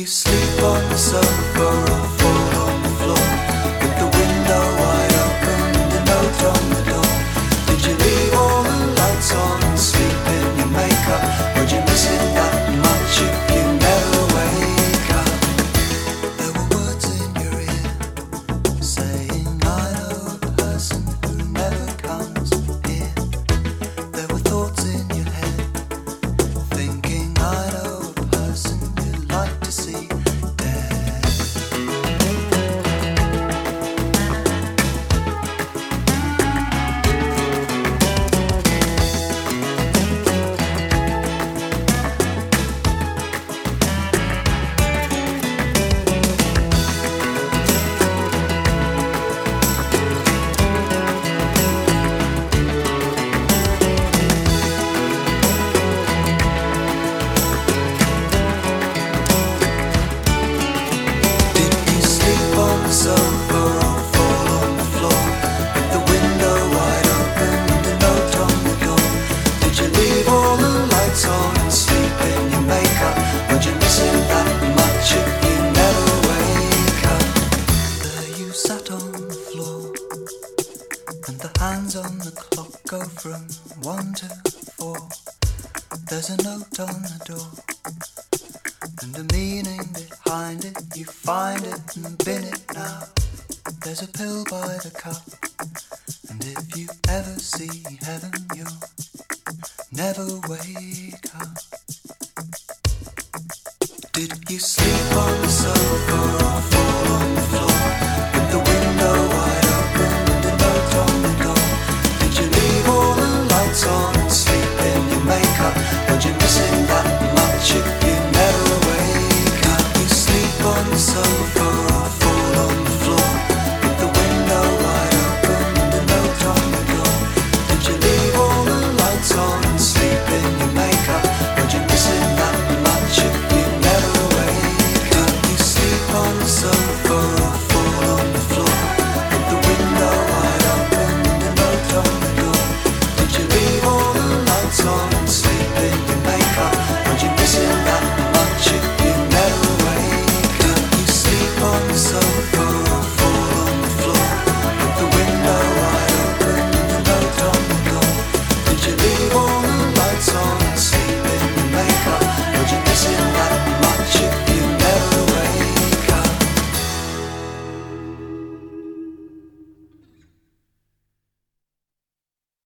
you sleep on the sofa or fall on the floor with the window wide open and a note on the door? Did you leave all the lights on and sleep in your makeup? Would you miss it that much if you never wake up? There were words in your ear saying I know a person who never comes here. There were thoughts in your head thinking I know a person you'd like to see dead. Sofa or fall on the floor with the window wide open and a note on the door? Did you leave all the lights on and sleep in your makeup? Would you miss it that much if you never wake up? There you sat on the floor and the hands on the clock go from 1 to 4. There's a note on the door and a meaning behind it. You find it and bin it now. There's a pill by the cup, and if you ever see heaven, you'll never wake up. Did you sleep on the sofa or